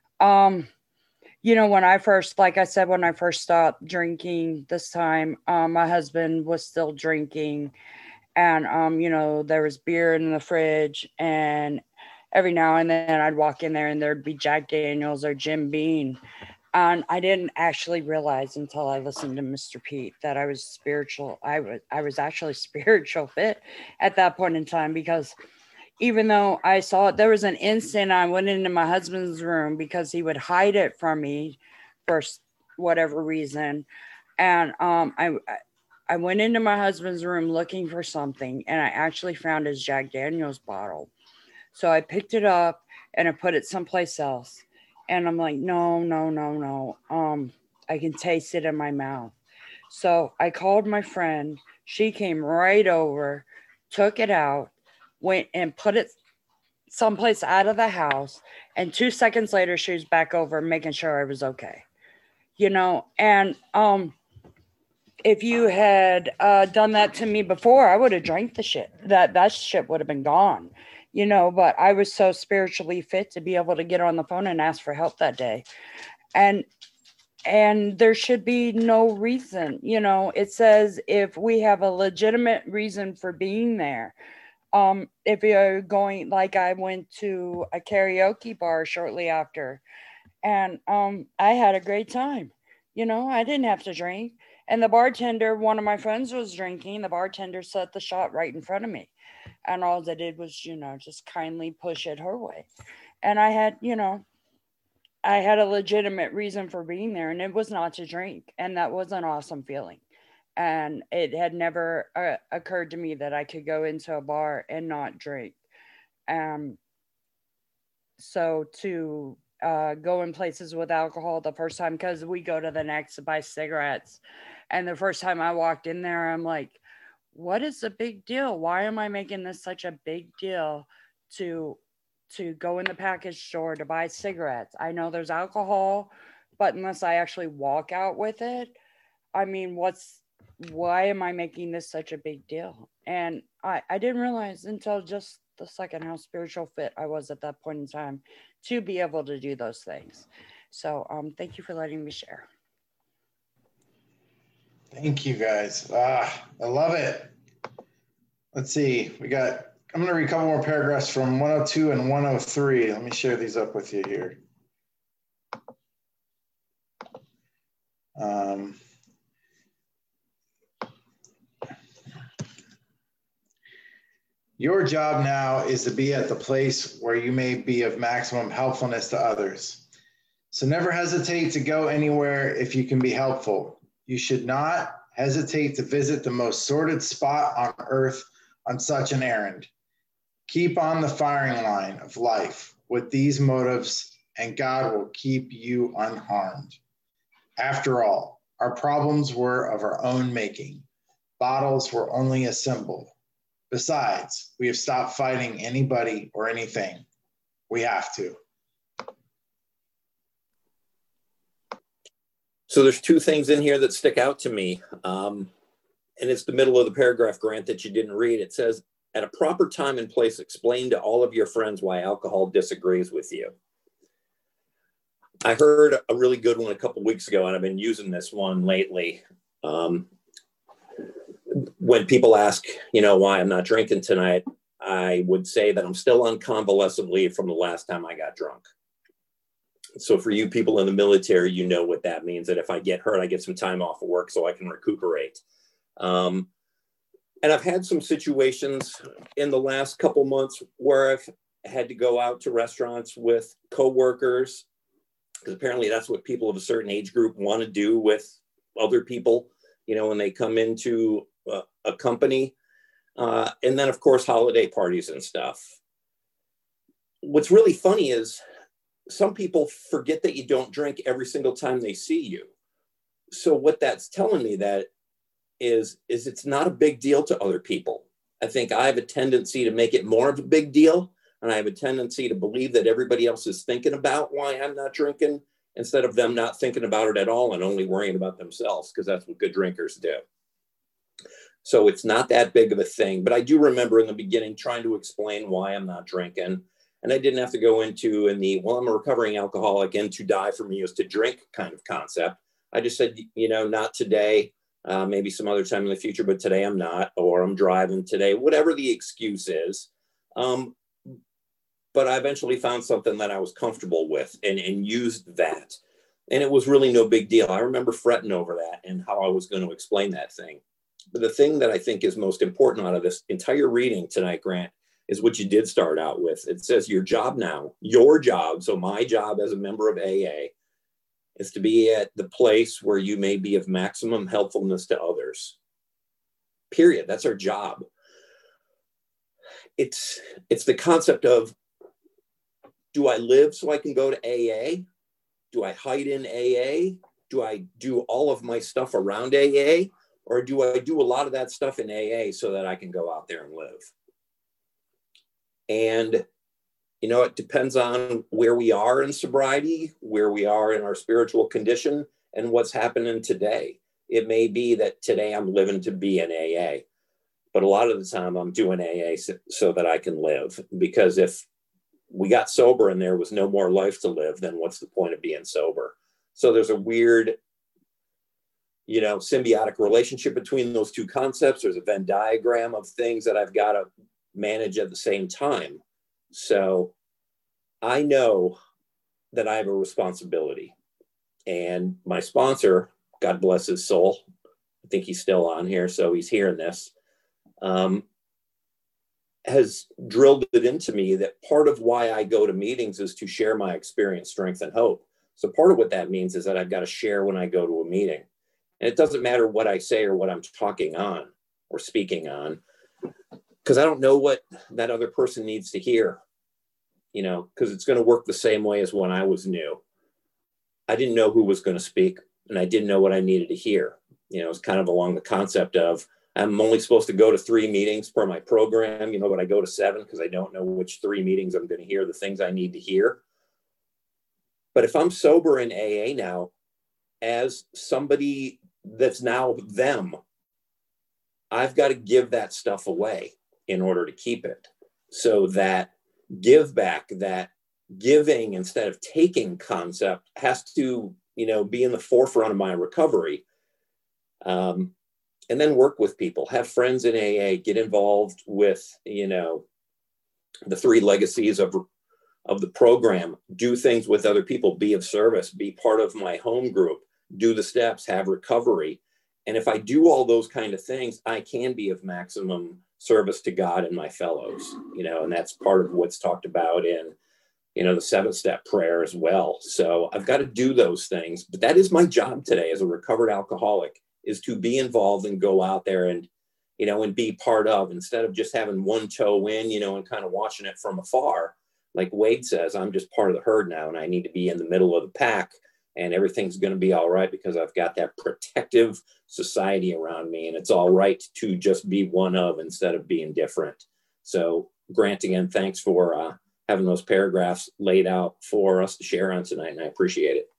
when I first, like I said, when I first stopped drinking this time, my husband was still drinking, and there was beer in the fridge, and every now and then I'd walk in there and there'd be Jack Daniels or Jim Beam. And I didn't actually realize until I listened to Mr. Pete that I was spiritual. I was actually spiritual fit at that point in time, because even though I saw it, there was an instant I went into my husband's room because he would hide it from me for whatever reason. And I went into my husband's room looking for something, and I actually found his Jack Daniels bottle. So I picked it up and I put it someplace else. And I'm like, no. I can taste it in my mouth. So I called my friend. She came right over, took it out, went and put it someplace out of the house. And 2 seconds later, she was back over making sure I was okay. And if you had done that to me before, I would have drank the shit. That shit would have been gone. But I was so spiritually fit to be able to get on the phone and ask for help that day. And there should be no reason, it says if we have a legitimate reason for being there. If you're going, like I went to a karaoke bar shortly after, and I had a great time. I didn't have to drink. And the bartender, one of my friends was drinking. The bartender set the shot right in front of me. And all I did was, just kindly push it her way. And I had a legitimate reason for being there, and it was not to drink. And that was an awesome feeling. And it had never occurred to me that I could go into a bar and not drink. So to go in places with alcohol the first time, because we go to the next to buy cigarettes. And the first time I walked in there, I'm like, what is the big deal? Why am I making this such a big deal to go in the package store to buy cigarettes? I know there's alcohol, but unless I actually walk out with it, I mean, why am I making this such a big deal? And I didn't realize until just the second how spiritual fit I was at that point in time to be able to do those things. So thank you for letting me share. Thank you, guys. I love it. Let's see. I'm going to read a couple more paragraphs from 102 and 103. Let me share these up with you here. Your job now is to be at the place where you may be of maximum helpfulness to others. So never hesitate to go anywhere if you can be helpful. You should not hesitate to visit the most sordid spot on earth on such an errand. Keep on the firing line of life with these motives, and God will keep you unharmed. After all, our problems were of our own making. Bottles were only a symbol. Besides, we have stopped fighting anybody or anything. We have to. So there's two things in here that stick out to me. And it's the middle of the paragraph, Grant, that you didn't read. It says, at a proper time and place, explain to all of your friends why alcohol disagrees with you. I heard a really good one a couple weeks ago, and I've been using this one lately. When people ask, why I'm not drinking tonight, I would say that I'm still on convalescent leave from the last time I got drunk. So for you people in the military, you know what that means, that if I get hurt, I get some time off of work so I can recuperate. And I've had some situations in the last couple months where I've had to go out to restaurants with coworkers, because apparently that's what people of a certain age group want to do with other people, when they come into a company. And then, of course, holiday parties and stuff. What's really funny is some people forget that you don't drink every single time they see you. So what that's telling me that is it's not a big deal to other people. I think I have a tendency to make it more of a big deal. And I have a tendency to believe that everybody else is thinking about why I'm not drinking, instead of them not thinking about it at all and only worrying about themselves, because that's what good drinkers do. So it's not that big of a thing. But I do remember in the beginning trying to explain why I'm not drinking. And I didn't have to go into I'm a recovering alcoholic and to die for me is to drink kind of concept. I just said, not today. Maybe some other time in the future, but today I'm not, or I'm driving today, whatever the excuse is. But I eventually found something that I was comfortable with and used that. And it was really no big deal. I remember fretting over that and how I was going to explain that thing. But the thing that I think is most important out of this entire reading tonight, Grant, is what you did start out with. It says your job now, so my job as a member of AA, is to be at the place where you may be of maximum helpfulness to others. Period. That's our job. It's the concept of, do I live so I can go to AA? Do I hide in AA? Do I do all of my stuff around AA? Or do I do a lot of that stuff in AA so that I can go out there and live? And it depends on where we are in sobriety, where we are in our spiritual condition, and what's happening today. It may be that today I'm living to be in AA, but a lot of the time I'm doing AA so that I can live. Because if we got sober and there was no more life to live, then what's the point of being sober? So there's a weird, symbiotic relationship between those two concepts. There's a Venn diagram of things that I've got to manage at the same time. So I know that I have a responsibility, and my sponsor, God bless his soul, I think he's still on here, so he's hearing this, has drilled it into me that part of why I go to meetings is to share my experience, strength, and hope. So part of what that means is that I've got to share when I go to a meeting. And it doesn't matter what I say or what I'm talking on or speaking on, because I don't know what that other person needs to hear, because it's going to work the same way as when I was new. I didn't know who was going to speak, and I didn't know what I needed to hear. It's kind of along the concept of, I'm only supposed to go to 3 meetings per my program, but I go to 7 because I don't know which 3 meetings I'm going to hear the things I need to hear. But if I'm sober in AA now, as somebody that's now them, I've got to give that stuff away in order to keep it. So that give back, that giving instead of taking concept has to, be in the forefront of my recovery. And then work with people, have friends in AA, get involved with, the 3 legacies of the program, do things with other people, be of service, be part of my home group, do the steps, have recovery. And if I do all those kind of things, I can be of maximum service to God and my fellows, and that's part of what's talked about in, the 7-step prayer as well. So I've got to do those things, but that is my job today as a recovered alcoholic, is to be involved and go out there and, and be part of, instead of just having one toe in, and kind of watching it from afar. Like Wade says, I'm just part of the herd now, and I need to be in the middle of the pack, and everything's going to be all right because I've got that protective society around me, and it's all right to just be one of instead of being different. So Grant, again, thanks for having those paragraphs laid out for us to share on tonight, and I appreciate it.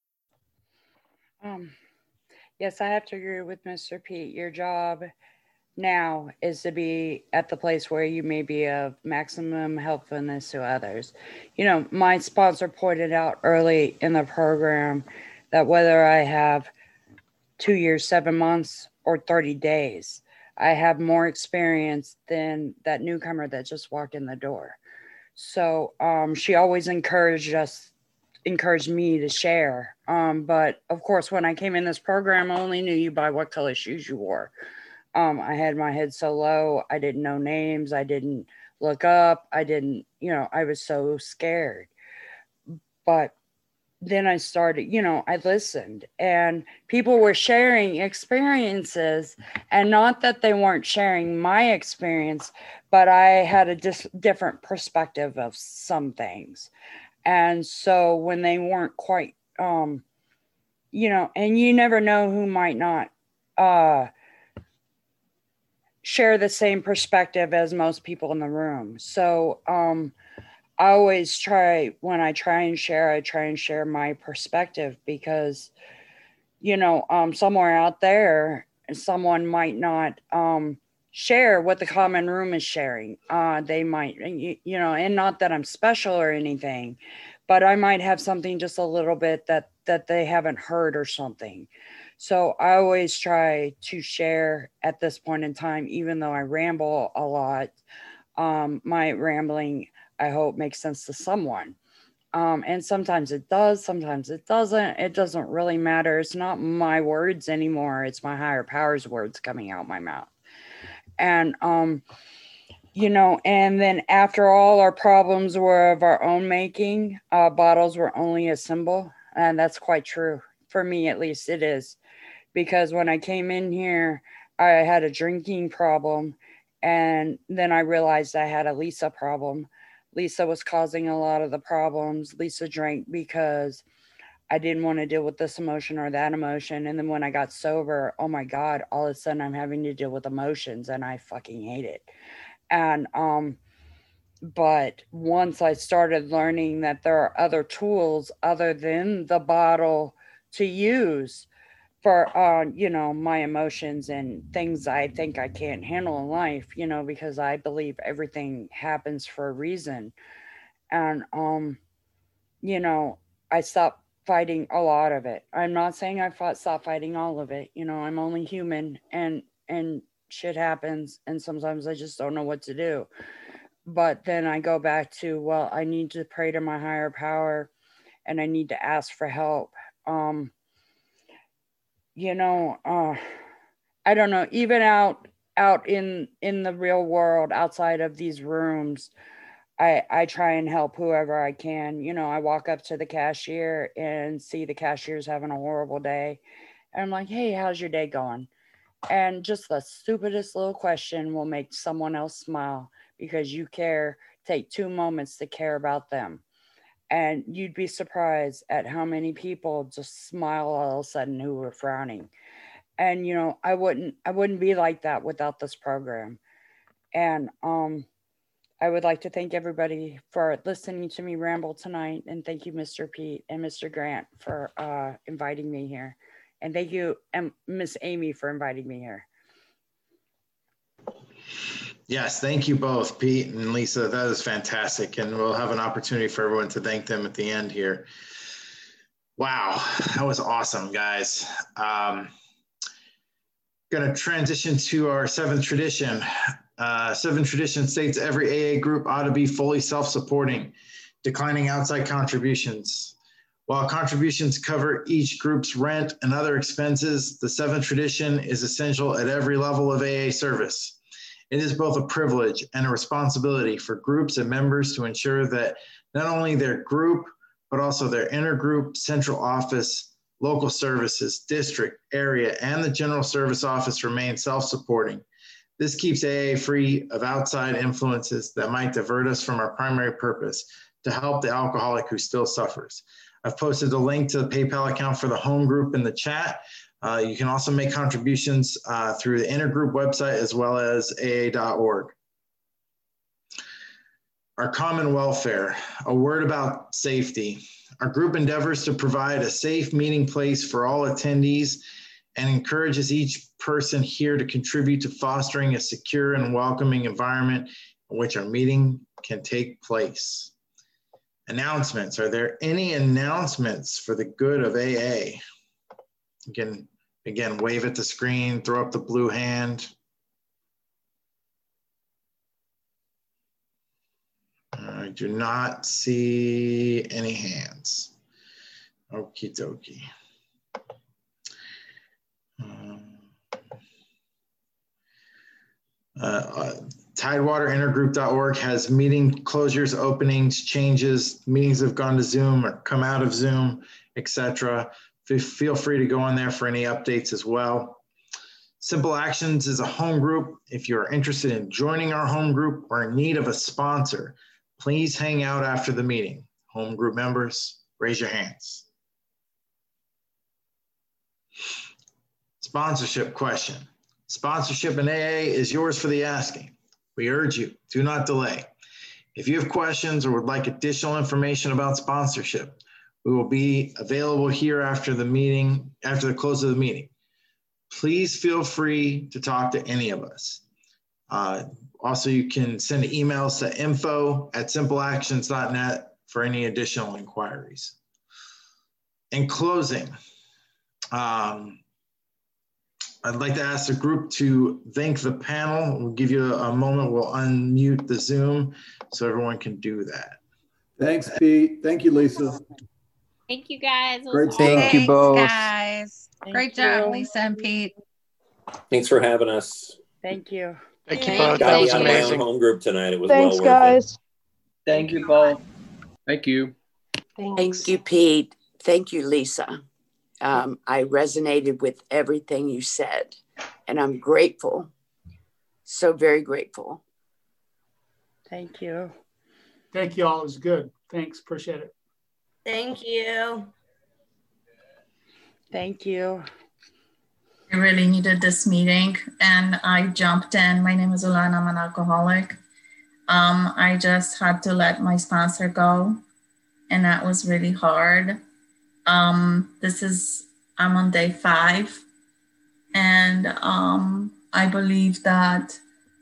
Yes, I have to agree with Mr. Pete. Your job now is to be at the place where you may be of maximum helpfulness to others. You know, my sponsor pointed out early in the program that whether I have 2 years, 7 months, or 30 days, I have more experience than that newcomer that just walked in the door. So she always encouraged me to share. But of course, when I came in this program, I only knew you by what color shoes you wore. I had my head so low, I didn't know names, I didn't look up, I didn't, you know, I was so scared. But then I started, you know, I listened, and people were sharing experiences, and not that they weren't sharing my experience, but I had a different perspective of some things. And so when they weren't quite, you know, and you never know who might not share the same perspective as most people in the room. So I always try, when I try and share my perspective, because, you know, somewhere out there, someone might not share what the common room is sharing. They might, you know, and not that I'm special or anything, but I might have something just a little bit that they haven't heard or something. So I always try to share at this point in time, even though I ramble a lot. My rambling, I hope, makes sense to someone. And sometimes it does, sometimes it doesn't. It doesn't really matter. It's not my words anymore. It's my higher power's words coming out my mouth. And, you know, and then after all our problems were of our own making, bottles were only a symbol. And that's quite true. For me, at least, it is. Because when I came in here, I had a drinking problem. And then I realized I had a Lisa problem. Lisa was causing a lot of the problems. Lisa drank because I didn't want to deal with this emotion or that emotion. And then when I got sober, oh my God, all of a sudden I'm having to deal with emotions, and I fucking hate it. And, but once I started learning that there are other tools other than the bottle to use for, you know, my emotions and things I think I can't handle in life, you know, because I believe everything happens for a reason. And, you know, I stopped fighting a lot of it. I'm not saying I stopped fighting all of it. You know, I'm only human, and shit happens. And sometimes I just don't know what to do. But then I go back to, well, I need to pray to my higher power, and I need to ask for help. You know, I don't know, even out in the real world, outside of these rooms, I try and help whoever I can. You know, I walk up to the cashier and see the cashier's having a horrible day. And I'm like, hey, how's your day going? And just the stupidest little question will make someone else smile, because you care, take 2 moments to care about them. And you'd be surprised at how many people just smile all of a sudden who were frowning. And, you know, I wouldn't be like that without this program. And I would like to thank everybody for listening to me ramble tonight. And thank you, Mr. Pete and Mr. Grant, for inviting me here. And thank you, Miss Amy, for inviting me here. Yes, thank you both, Pete and Lisa. That is fantastic. And we'll have an opportunity for everyone to thank them at the end here. Wow, that was awesome, guys. Going to transition to our 7th tradition. 7th tradition states every AA group ought to be fully self-supporting, declining outside contributions. While contributions cover each group's rent and other expenses, the 7th tradition is essential at every level of AA service. It is both a privilege and a responsibility for groups and members to ensure that not only their group, but also their intergroup, central office, local services, district, area, and the general service office remain self-supporting. This keeps AA free of outside influences that might divert us from our primary purpose, to help the alcoholic who still suffers. I've posted a link to the PayPal account for the home group in the chat. You can also make contributions through the intergroup website as well as AA.org. Our common welfare, a word about safety. Our group endeavors to provide a safe meeting place for all attendees and encourages each person here to contribute to fostering a secure and welcoming environment in which our meeting can take place. Announcements. Are there any announcements for the good of AA? Again, wave at the screen, throw up the blue hand. I do not see any hands. Okie dokie. TidewaterIntergroup.org has meeting closures, openings, changes, meetings have gone to Zoom or come out of Zoom, etc. Feel free to go on there for any updates as well. Simple Actions is a home group. If you're interested in joining our home group or in need of a sponsor, please hang out after the meeting. Home group members, raise your hands. Sponsorship question. Sponsorship in AA is yours for the asking. We urge you, do not delay. If you have questions or would like additional information about sponsorship, we will be available here after the meeting, after the close of the meeting. Please feel free to talk to any of us. Also, you can send emails to info@simpleactions.net for any additional inquiries. In closing, I'd like to ask the group to thank the panel. We'll give you a moment. We'll unmute the Zoom so everyone can do that. Thanks, Pete. Thank you, Lisa. Thank you, guys. Great stuff. Thank you both. Guys. Great job, Lisa and Pete. Thanks for having us. Thank you. Thank you Thank both. you. That Got me was out of my own amazing. home group tonight. It was Thanks, well worth guys. Thank you both. Thank you. Thank you, Pete. Thank you, Lisa. I resonated with everything you said, and I'm grateful. So very grateful. Thank you. Thank you all. It was good. Thanks. Appreciate it. Thank you. Thank you. I really needed this meeting and I jumped in. My name is Alana. I'm an alcoholic. I just had to let my sponsor go, and that was really hard. I'm on day 5, and I believe that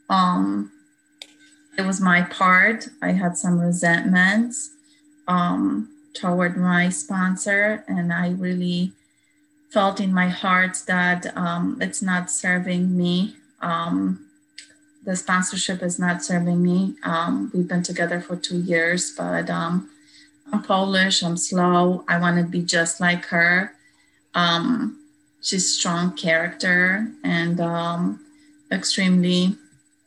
it was my part. I had some resentments toward my sponsor, and I really felt in my heart that it's not serving me. The sponsorship is not serving me. We've been together for 2 years, but I'm Polish, I'm slow. I want to be just like her. She's strong character and extremely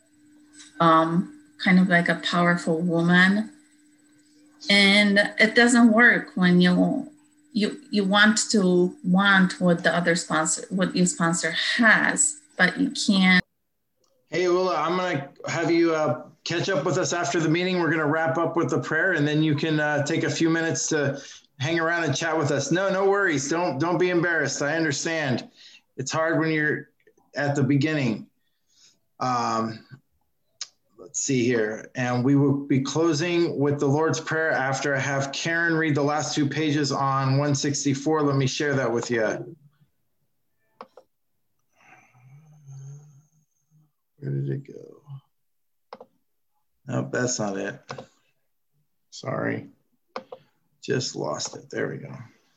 kind of like a powerful woman. And it doesn't work when you want what the other sponsor, what your sponsor has, but you can't. Hey, Ula, I'm going to have you catch up with us after the meeting. We're going to wrap up with the prayer, and then you can take a few minutes to hang around and chat with us. No worries. Don't be embarrassed. I understand. It's hard when you're at the beginning. Let's see here. And we will be closing with the Lord's Prayer after I have Karen read the last 2 pages on 164. Let me share that with you. Where did it go? Nope, that's not it. Sorry. Just lost it. There we go.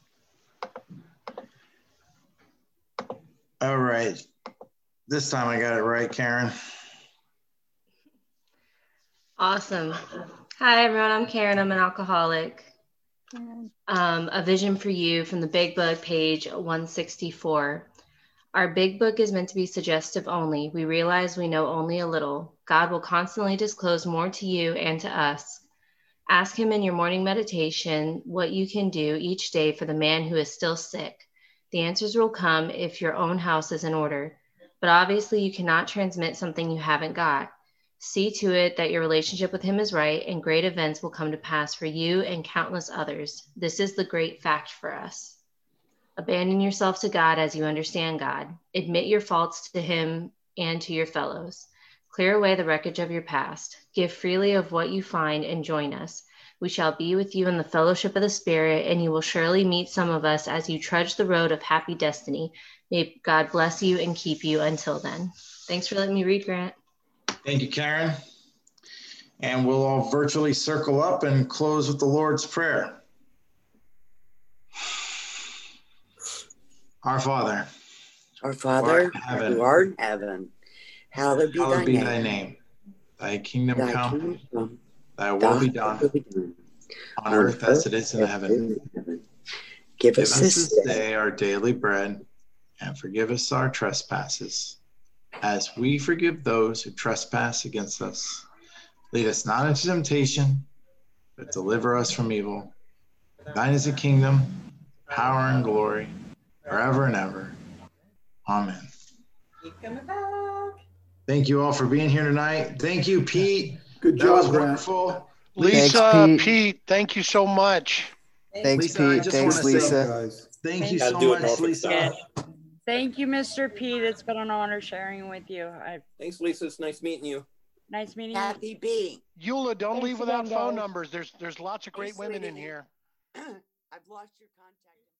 All right. This time I got it right, Karen. Awesome. Hi, everyone. I'm Karen. I'm an alcoholic. A vision for you from the Big Book, page 164. Our big book is meant to be suggestive only. We realize we know only a little. God will constantly disclose more to you and to us. Ask him in your morning meditation what you can do each day for the man who is still sick. The answers will come if your own house is in order. But obviously you cannot transmit something you haven't got. See to it that your relationship with him is right, and great events will come to pass for you and countless others. This is the great fact for us. Abandon yourself to God as you understand God. Admit your faults to him and to your fellows. Clear away the wreckage of your past. Give freely of what you find and join us. We shall be with you in the fellowship of the Spirit, and you will surely meet some of us as you trudge the road of happy destiny. May God bless you and keep you until then. Thanks for letting me read, Grant. Thank you, Karen. And we'll all virtually circle up and close with the Lord's Prayer. Our Father, Our Father, heaven, who art in heaven, hallowed be thy name. Thy kingdom Thy come, kingdom come, thy will be done, on earth as it is in heaven. Give Give us us this this day our daily bread, and forgive us our trespasses, as we forgive those who trespass against us. Lead us not into temptation, but deliver us from evil. Thine is the kingdom, power, and glory, forever and ever. Amen. Thank you all for being here tonight. Thank you, Pete. Good That was job, Grant. wonderful. Lisa, Pete, thank you so much. Thanks, Lisa, I Pete. just Thanks, want to say Lisa. thank you Gotta so do it much, Norfolk Lisa. style. Thank you, Mr. Pete. It's been an honor sharing with you. Thanks, Lisa. It's nice meeting you. Nice meeting you. Happy B. Eula, don't Thanks leave without again, phone guys. numbers. There's lots of great women in here. I've lost your contact.